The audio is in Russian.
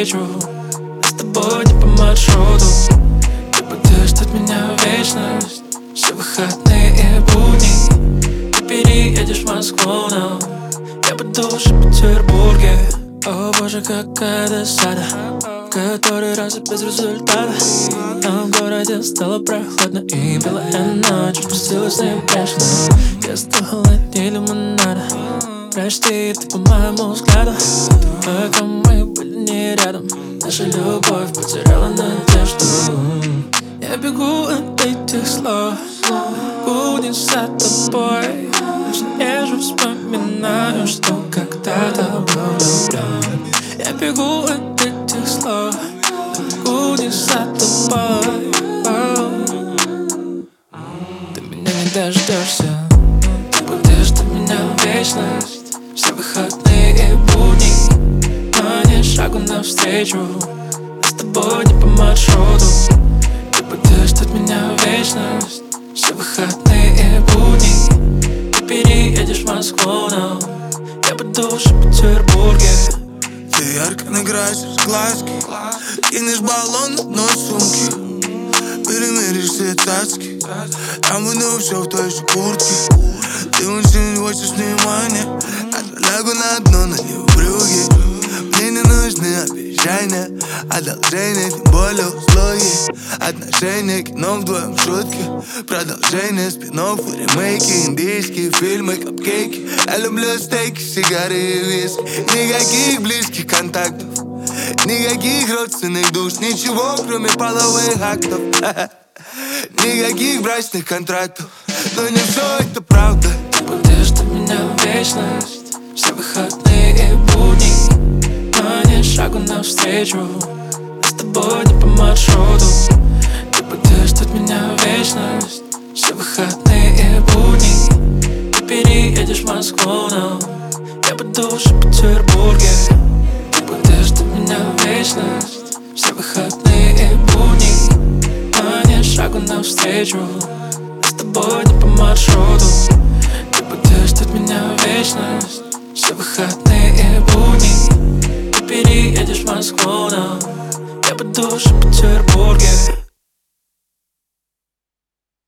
навстречу. Мы с тобой не по маршруту. Ты будешь от меня вечность. Все выходные и будни. Ты переедешь в Москву, но я буду уже в Петербурге. О боже, какая досада, который раз и без результата. А в городе стало прохладно, и белая ночь спустилась на бешено. Я стал холоднее лимонада. Прости, ты по моему взгляду. Пока мы были не рядом, наша любовь потеряла надежду. Я бегу от этих слов, будет за тобой. Я же вспоминаю, что когда-то был влюблен. Я бегу от этих слов, будет за тобой. Ты меня не дождешься, ты будешь от меня вечность. Все выходные и будни, но не шагу навстречу. Мы с тобой не по маршруту. Ты будешь от меня вечность. Все выходные и будни. Ты переедешь в Москву, но я буду уже в Петербурге. Ты ярко накрасишь глазки, кинешь баллон на дно сумки. Перемеришь все цацки, я буду все в той же куртке. Ты очень хочешь внимания, лягу на дно, налью брюки. Мне не нужны обещания, одолжения, тем более услуги. Отношения, кино вдвоем, шутки. Продолжение спин-офф, ремейки, индийские фильмы, капкейки. Я люблю стейки, сигары и виски. Никаких близких контактов, никаких родственных душ. Ничего, кроме половых актов. Никаких брачных контрактов, но не все это правда. Ты будешь от меня вечность. Все выходные и будни, но не шагу навстречу. Мы с тобой не по маршруту. Ты будешь от меня вечность. Все выходные и будни. Ты переедешь в Москву, но я буду уже в Петербурге. Ты будешь от меня вечность. Все выходные и будни, но не шагу навстречу. Мы с тобой не по маршруту. Ты будешь от меня вечность. Все выходные и будни. Ты переедешь в Москву, но я буду уже в Петербурге.